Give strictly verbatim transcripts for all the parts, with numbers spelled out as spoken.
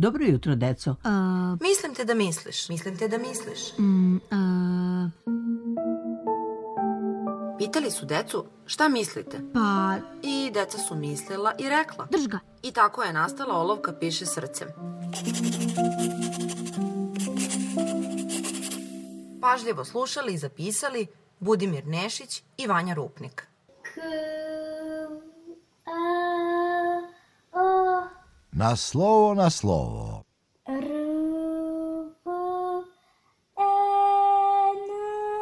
Dobro jutro, deco. A, Mislim te da misliš. Mislim te da misliš. mm, a, Pitali su decu šta mislite. pa, I deca su mislila i rekla. drž ga. I tako je nastala olovka piše srcem. Pažljivo slušali i zapisali Budimir Nešić i Vanja Rupnik. K, a, o, Na slovo, na slovo. r, v, e, n,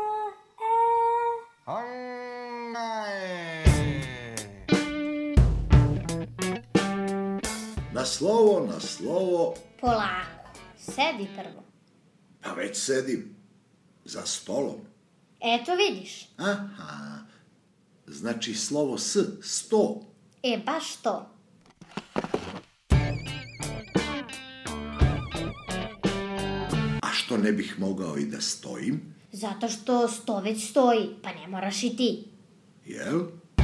e. Na slovo, na slovo. Polako, sedi prvo. Pa već sedim. Za stolom. Eto vidiš. Aha. Znači slovo s, sto. E, baš to. A što ne bih mogao i da stojim? Zato što sto već stoji, pa ne moraš i ti. Jel?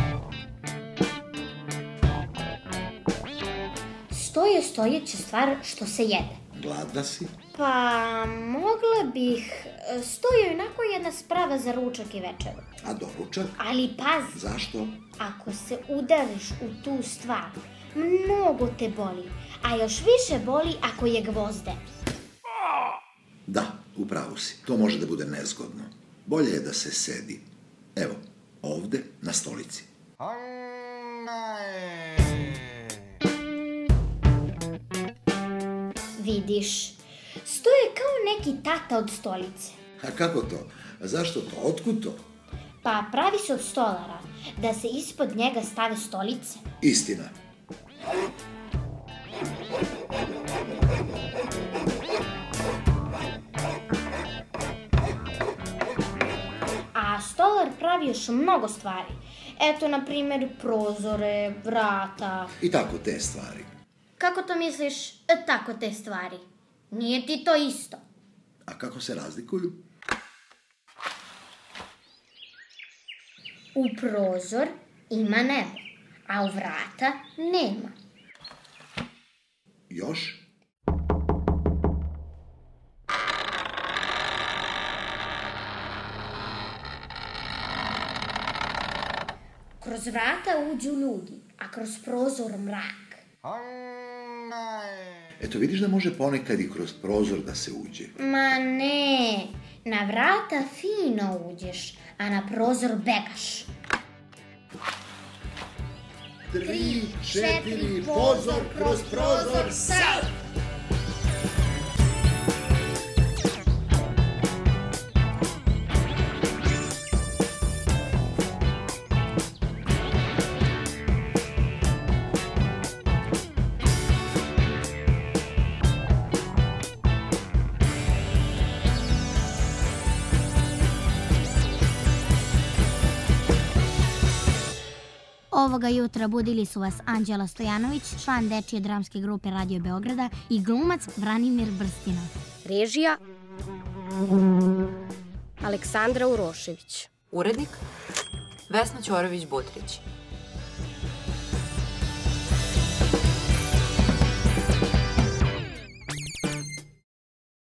Sto je stojeća stvar što se jede. Gladna si? Pa, mogla bih... Sto je onako jedna sprava za ručak i večeru. A doručak? Ali pazi, Zašto? ako se udariš u tu stvar, mnogo te boli, a još više boli ako je gvozde. Da, upravo si. To može da bude nezgodno. Bolje je da se sedi. Evo, ovde, na stolici. Vidiš, sto je kao neki tata od stolice. A kako to? A zašto to? Otkud to? Pa pravi se od stolara, da se ispod njega stave stolice. Istina. A stolar pravi još mnogo stvari. Eto, na primjer, prozore, vrata. I tako te stvari. Kako to misliš, e, tako te stvari? Nije ti to isto. A kako se razlikuju? U prozor ima nebo, a u vrata nema. Još? Kroz vrata uđu ljudi, a kroz prozor mrak. Eto, vidiš da može ponekad i kroz prozor da se uđe. Ma ne, na vrata fino uđeš, a na prozor begaš. Tri, četiri, pozor kroz prozor, sad! Ovoga jutra budili su vas Anđela Stojanović, član dečije dramske grupe Radio Beograda i glumac Branimir Brstinov. Režija Aleksandra Urošević. Urednik Vesna Ćorović-Budrić.